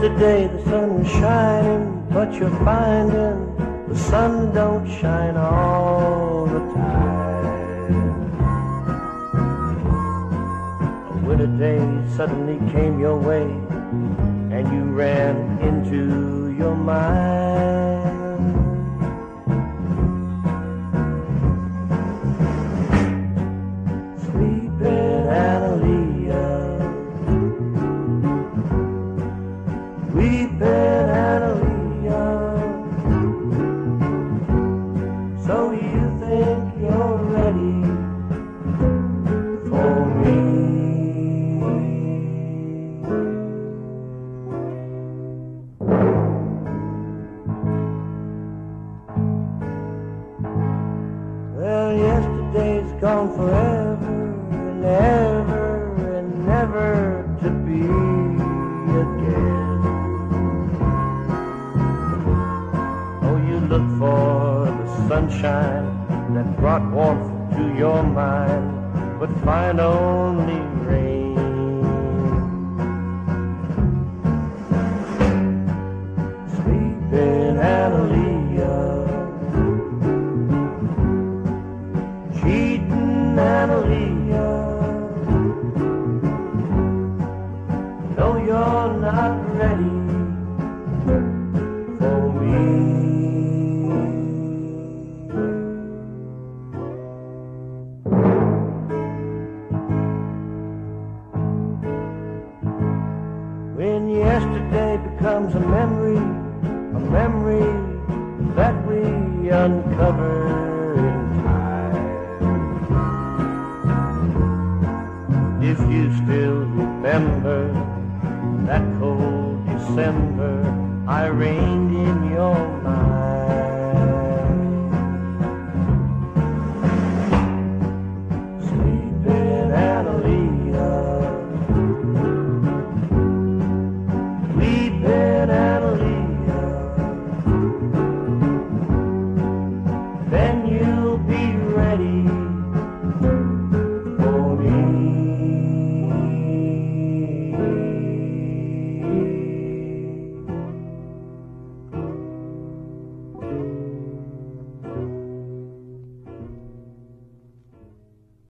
Yesterday the sun was shining, but you're finding the sun don't shine all the time. A winter day suddenly came your way, and you ran into your mind. Sleeping Analia, weeping Analia. So you think you're ready for me? Well, yesterday's gone forever and ever and never to be again. Oh, you look for the sunshine that brought warmth to your mind, but find only rain. Sleeping Analia, cheating Analia. No, you're not ready for me. When yesterday becomes a memory that we uncover in time. If you still remember that cold December I reigned in your mind.